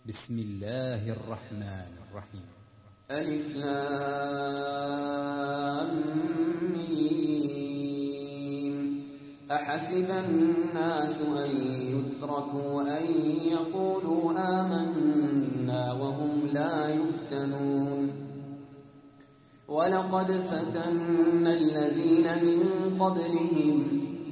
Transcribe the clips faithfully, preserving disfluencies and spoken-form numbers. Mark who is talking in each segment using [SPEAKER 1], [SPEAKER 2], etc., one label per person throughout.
[SPEAKER 1] بسم الله الرحمن الرحيم.
[SPEAKER 2] ألف لام ميم. أحسب الناس أن يتركوا أن يقولوا آمنا وهم لا يفتنون. ولقد فتنا الذين من قبلهم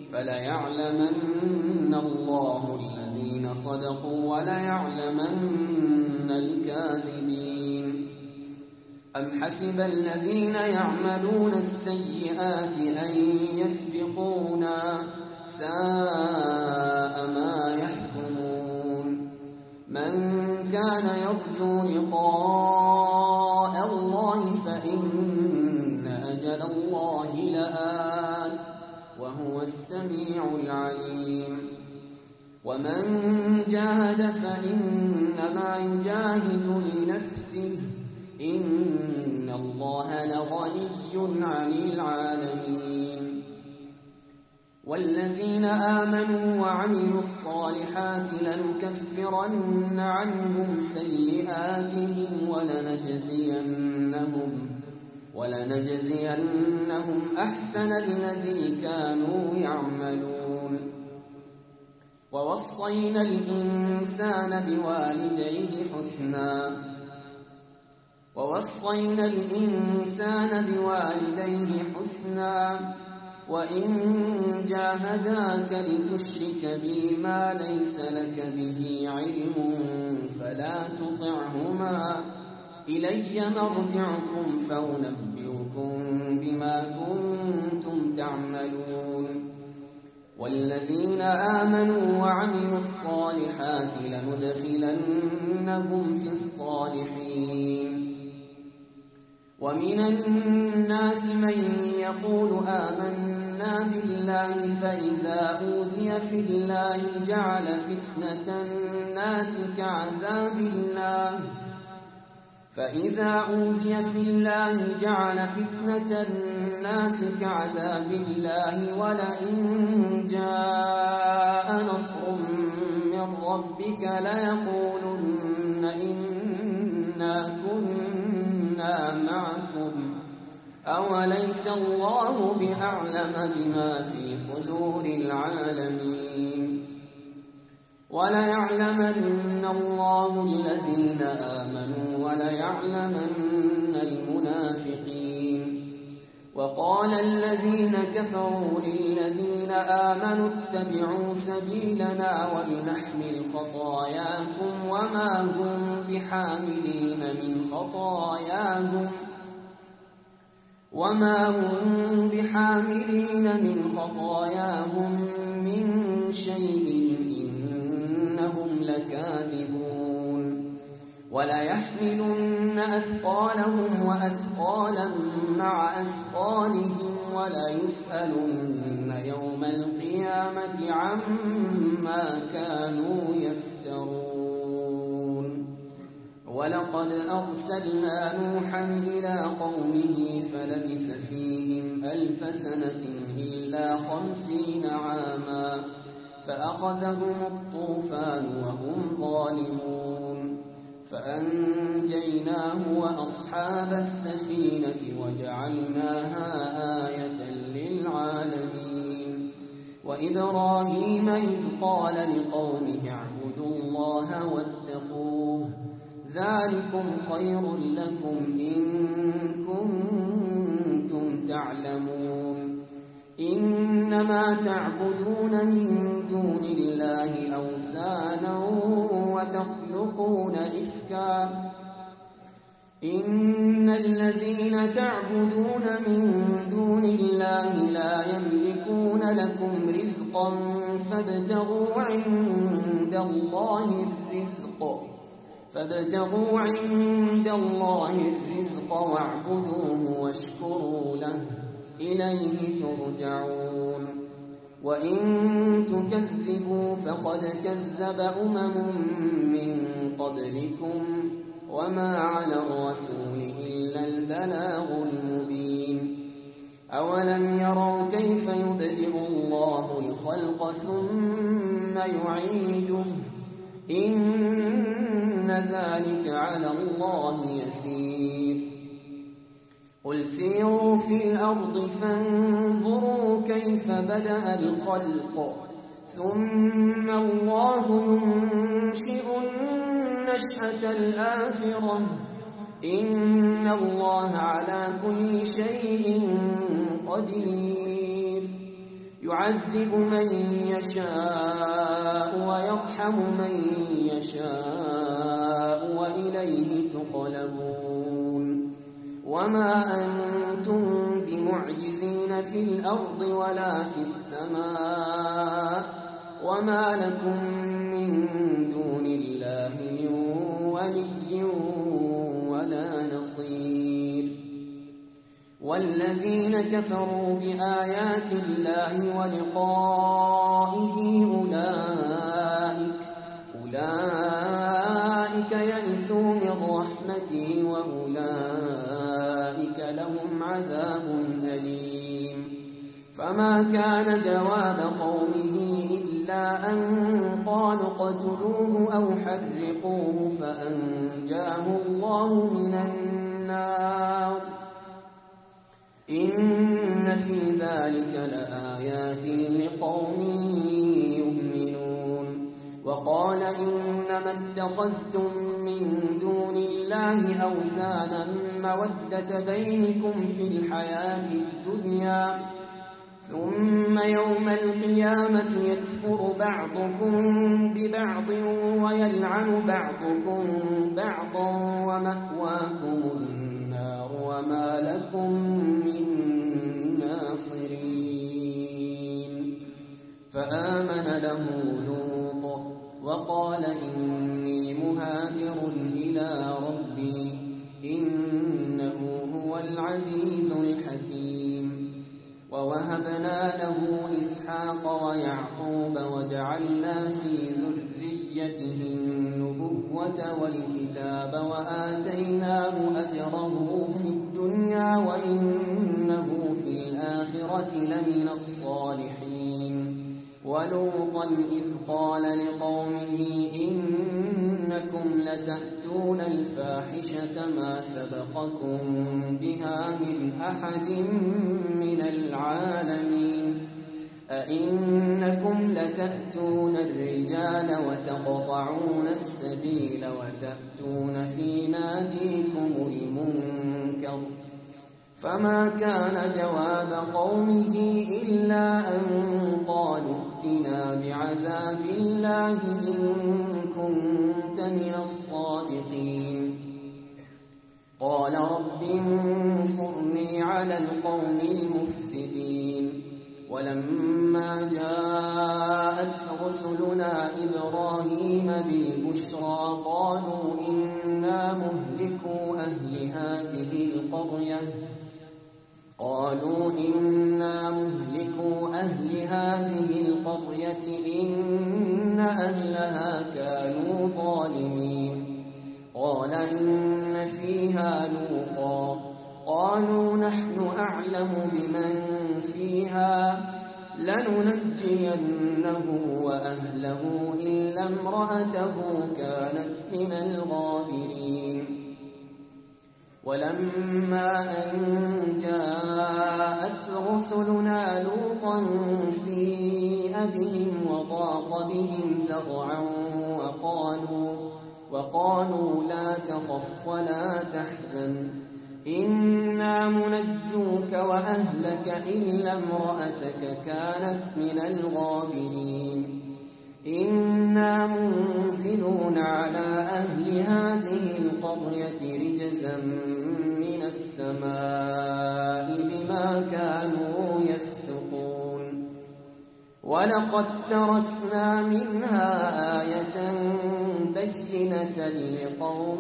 [SPEAKER 2] فليعلمن الله الذين صدقوا وليعلمن الكاذبين. أم حسب الذين يعملون السيئات أن يسبقونا ساء ما يحكمون. من كان يرجو لقاء الله فإن أجل الله لآت وهو السميع العليم. ومن جاهد فإنما يجاهد لنفسه إن الله لغني عن العالمين. والذين آمنوا وعملوا الصالحات لنكفرن عنهم سيئاتهم ولنجزينهم ولنجزينهم أحسن الذي كانوا يعملون. ووصينا الإنسان بوالديه حسنا ووصينا الإنسان بوالديه حسنا وإن جاهداك لتشرك بي ما ليس لك به علم فلا تطعهما إلي مرجعكم فأنبئكم بما كنتم تعملون. والذين آمنوا وعملوا الصالحات لندخلنهم في الصالحين. ومن الناس من يقول آمنا بالله فإذا أوذي في الله جعل فتنة الناس كعذاب الله فإذا أوذي في الله جعل فتنة الناس كعذاب الله ولئن جاء نصر من ربك ليقولن إنا كنا معكم أوليس الله بأعلم بما في صدور العالمين. وليعلمن الله الذين آمنوا وليعلمن المنافقين. وقال الذين كفروا للذين آمنوا اتبعوا سبيلنا ولنحمل خطاياكم وما هم بحاملين من خطاياهم وما هم بحاملين من خطاياهم من شيء إنهم لكاذبون. وليحملن أثقالهم وأثقالا مع أثقالهم وليسألن يوم القيامة عما كانوا يفترون. ولقد أرسلنا نوحا إلى قومه فلبث فيهم ألف سنة إلا خمسين عاما فأخذهم الطوفان وهم ظالمون فأنجيناه وأصحاب السفينة وجعلناها آية للعالمين. وإبراهيم إذ قال لقومه اعبدوا الله واتقوه ذلكم خير لكم إن كنتم تعلمون. إنما تعبدون من دون الله أوثانا وتخلقون إفكا إن الذين تعبدون من دون الله لا يملكون لكم رزقا فابتغوا عند الله الرزق فابتغوا عند الله الرزق واعبدوه واشكروا له إليه ترجعون. وإن تكذبوا فقد كذب أمم من قبلكم وما على الرسول إلا البلاغ المبين. أولم يروا كيف يبدئ الله الخلق ثم يعيده إن إن ذلك على الله يسير قل سيروا في الأرض فانظروا كيف بدأ الخلق ثم الله ينشئ النشأة الآخرة إن الله على كل شيء قدير يعذب من يشاء ويرحم من يشاء وإليه تقلبون وما أنتم بمعجزين في الأرض ولا في السماء وما لكم من دون الله من ولي ولا نصير والذين كفروا بآيات الله ولقائه أولئك أولئك يئسوا من رحمتي وأولئك لهم عذاب أليم فما كان جواب قومه إلا أن قالوا اقتلوه أو حرقوه فأنجاه الله من النار إن في ذلك لآيات لقوم يؤمنون وقال إنما اتخذتم من دون الله أوثانا مودة بينكم في الحياة الدنيا ثم يوم القيامة يكفر بعضكم ببعض ويلعن بعضكم بعضا ومأواكم النار وما لكم من ناصرين فآمن له لوط وقال إني مهاجر إلى ربي إنه هو العزيز الحكيم ووهبنا له إسحاق ويعقوب وجعلنا في ذريته النبوة والكتاب وآتيناه أجره في الدنيا وإنه في الآخرة لمن الصالحين ولوطا إذ قال لقومه إنكم لتأتون الفاحشة ما سبقكم بها من أحد من العالمين أئنكم لتأتون الرجال وتقطعون السبيل وتأتون في ناديكم المنكر فما كان جواب قومه إلا أن قالوا ائتنا بعذاب الله إن كنت من الصادقين قال رب انصرني على القوم المفسدين ولما جاءت رسلنا إبراهيم بالبشرى قالوا إنا مهلكو أهل هذه القرية قالوا إنا مهلكو أهل هذه القرية إن أهلها كانوا ظالمين قال إن فيها لوطا قالوا نحن أعلم بمن فيها لننجينه وأهله إلا امرأته كانت من الغابرين ولما أن جاءت رسلنا لوطا سيء بهم وضاق بهم ذرعا وقالوا, وقالوا لا تخف ولا تحزن إنا منجوك وأهلك إلا امرأتك كانت من الغابرين إنا منزلون على أهل هذه القرية رجزا من السماء بما كانوا يفسقون ولقد تركنا منها آية بينة لقوم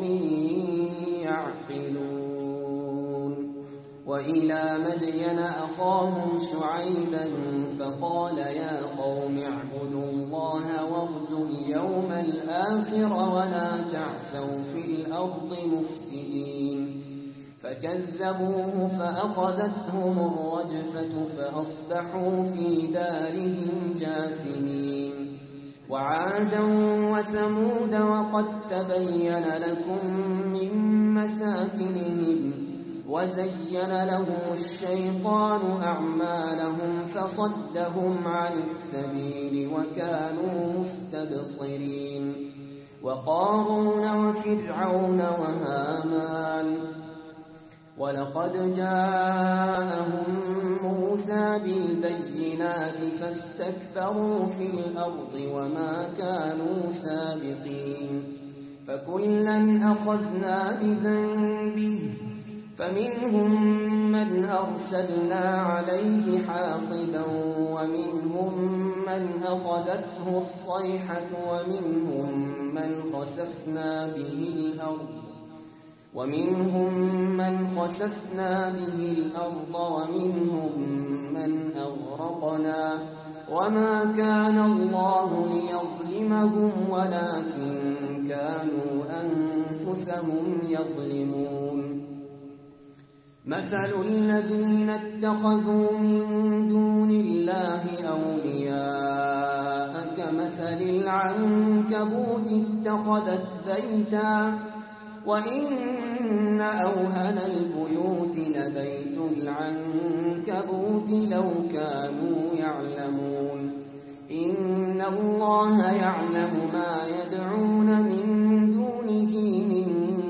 [SPEAKER 2] يعقلون وإلى مدين أخاهم شعيبا فقال يا قوم اعبدوا الله وارجوا اليوم الآخر ولا تعثوا في الأرض مفسدين فكذبوه فأخذتهم الرجفة فأصبحوا في دارهم جاثمين وعادا وثمود وقد تبين لكم من مساكنهم وزين لهم الشيطان أعمالهم فصدهم عن السبيل وكانوا مستبصرين وقارون وفرعون وهامان ولقد جاءهم موسى بالبينات فاستكبروا في الأرض وما كانوا سابقين فكلا أخذنا بذنبه فمنهم من أرسلنا عليه حاصبا ومنهم من أخذته الصيحة ومنهم من خسفنا به الأرض ومنهم من خسفنا به الأرض ومنهم من أغرقنا وما كان الله ليظلمهم ولكن كانوا أنفسهم يظلمون مثل الذين اتخذوا من دون الله أولياء كمثل العنكبوت اتخذت بيتا وإن أوهن البيوت لبيت العنكبوت لو كانوا يعلمون إن الله يعلم ما يدعون من دونه من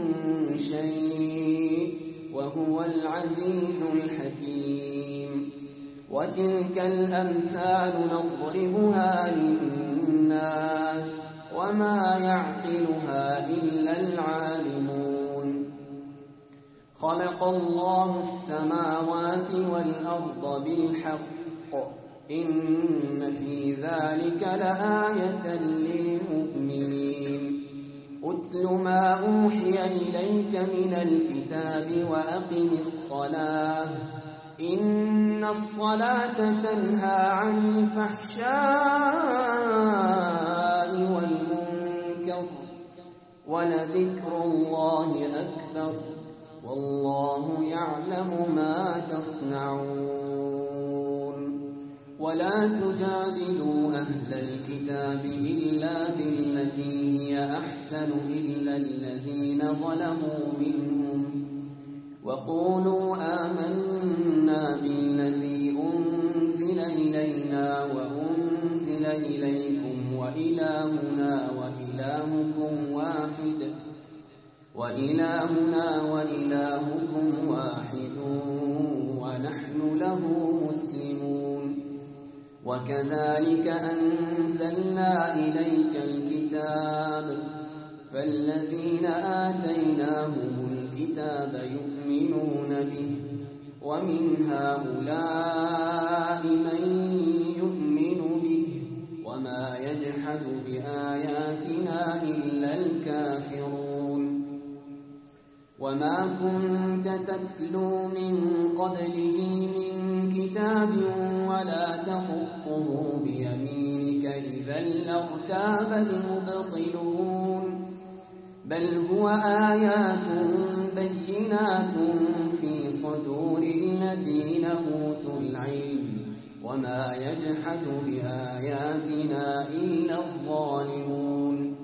[SPEAKER 2] شيء وهو العزيز الحكيم وتلك الأمثال نضربها للناس وما يعقلها إلا العالمون خلق الله السماوات والأرض بالحق إن في ذلك لآية للمؤمنين أتل ما أوحي إليك من الكتاب وأقم الصلاة إن الصلاة تنهى عن الفحشاء والمنكر ولذكر الله أكبر والله يعلم ما تصنعون ولا تجادلوا أهل الكتاب إلا بالتي هي أحسن إلا الذين ظلموا منهم وقولوا آمنا بالذي أنزل إلينا وأنزل إليكم وإلهنا وإلهكم واحد وإلهنا وإلهكم واحد ونحن له مسلمون وكذلك أنزلنا إليك الكتاب فالذين آتيناهم الكتاب يؤمنون به ومن هؤلاء من يؤمن به وما يجحد بآياتنا إلا الكافرون وما كنت تتلو من قبله من كتاب ولا تخطه بيمينك إذا لارتاب المبطلون بل هو آيات بينات في صدور الذين أوتوا العلم وما يجحد بآياتنا إلا الظالمون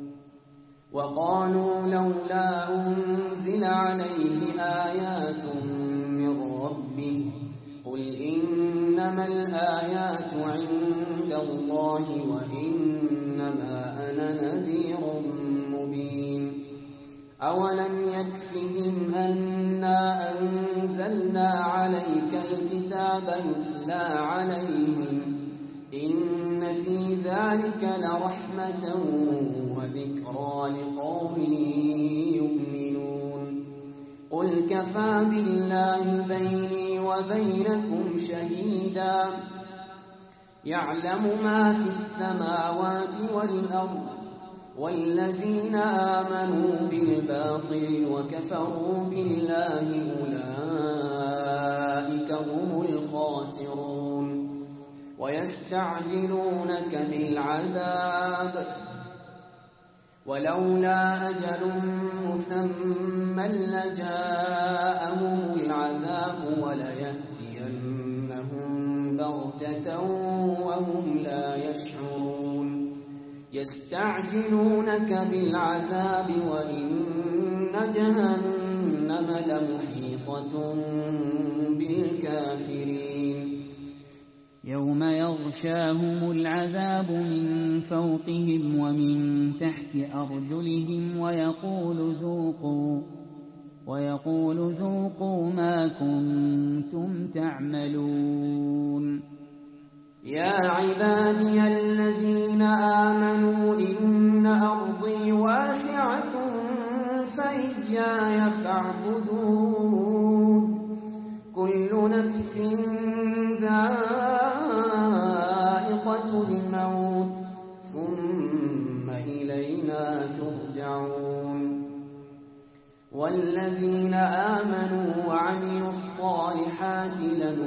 [SPEAKER 2] وقالوا لولا أنزل عليه آيات من ربه قل إنما الآيات عند الله وإنما أنا نذير مبين أولم يكفهم أنا أنزلنا عليك الكتاب يتلى عليهم إن في ذلك لرحمة وذكرى لقوم يؤمنون قل كفى بالله بيني وبينكم شهيدا يعلم ما في السماوات والأرض والذين آمنوا بالباطل وكفروا بالله أولئك هم الخاسرون ويستعجلونك بالعذاب ولولا أجل مسمى لجاءهم العذاب وليأتينهم بغتة وهم لا يشعرون يستعجلونك بالعذاب وإن جهنم لمحيطة بالكافرين
[SPEAKER 3] يوم يغشاهم العذاب من فوقهم ومن تحت أرجلهم ويقول ذوقوا ويقول ذوقوا ما كنتم تعملون
[SPEAKER 2] يا عبادي الذين آمنوا إن أرضي واسعة فإياي فاعبدون كل نفس ذائقة الموت ثم إلينا ترجعون والذين آمنوا وعملوا الصالحات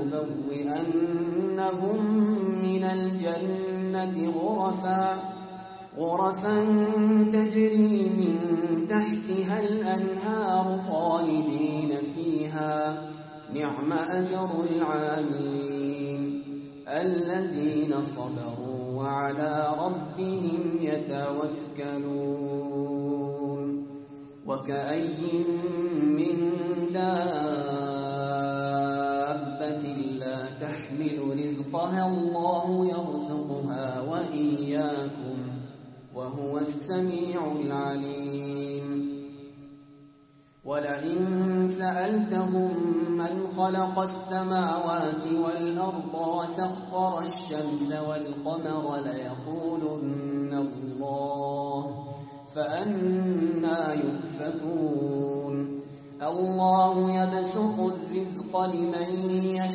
[SPEAKER 2] لنبوئنهم من الجنة غرفا غرفا تجري من تحتها الأنهار خالدين فيها نعم أجر العاملين الذين صبروا وعلى ربهم يتوكلون وكأي من دابة لا تحمل رزقها الله يرزقها وإياكم وهو السميع العليم ولئن سألتهم من خلق السماوات والأرض وسخر الشمس والقمر ليقولن الله فأنى يؤفكون الله يبسط الرزق لمن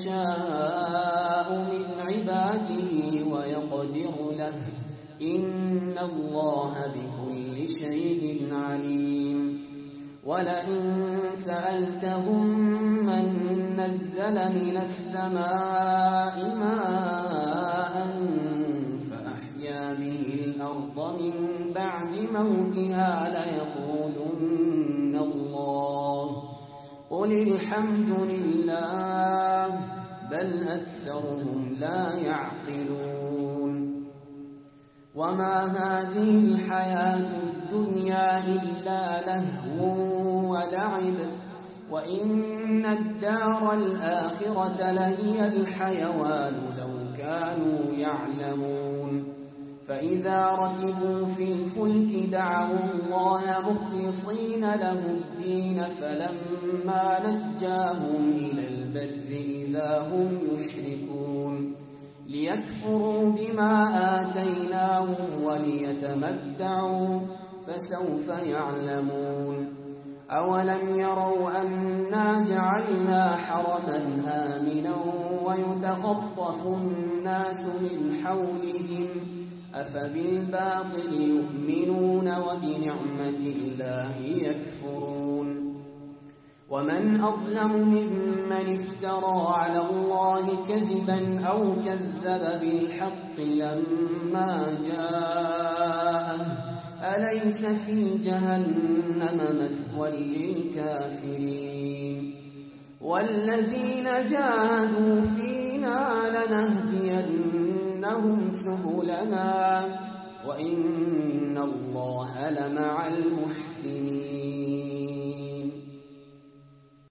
[SPEAKER 2] يشاء من عباده ويقدر له إن الله بكل شيء عليم ولئن سألتهم من نزل من السماء ماء فأحيا به الأرض من بعد موتها ليقولن الله قل الحمد لله بل أكثرهم لا يعقلون وما هذه الحياة الدنيا إلا لهو ولعب وإن الدار الآخرة لهي الحيوان لو كانوا يعلمون فإذا ركبوا في الفلك دعوا الله مخلصين له الدين فلما نجاهم إلى البر إذا هم يشركون ليكفروا بما آتيناهم وليتمتعوا فسوف يعلمون أولم يروا أنا جعلنا حرما آمنا ويتخطف الناس من حولهم أفبالباطل يؤمنون وبنعمة الله يكفرون ومن أظلم ممن افترى على الله كذبا أو كذب بالحق لما جاءه أليس في جهنم مثوى للكافرين والذين جاهدوا فينا لنهدينهم سبلنا وإن الله لمع المحسنين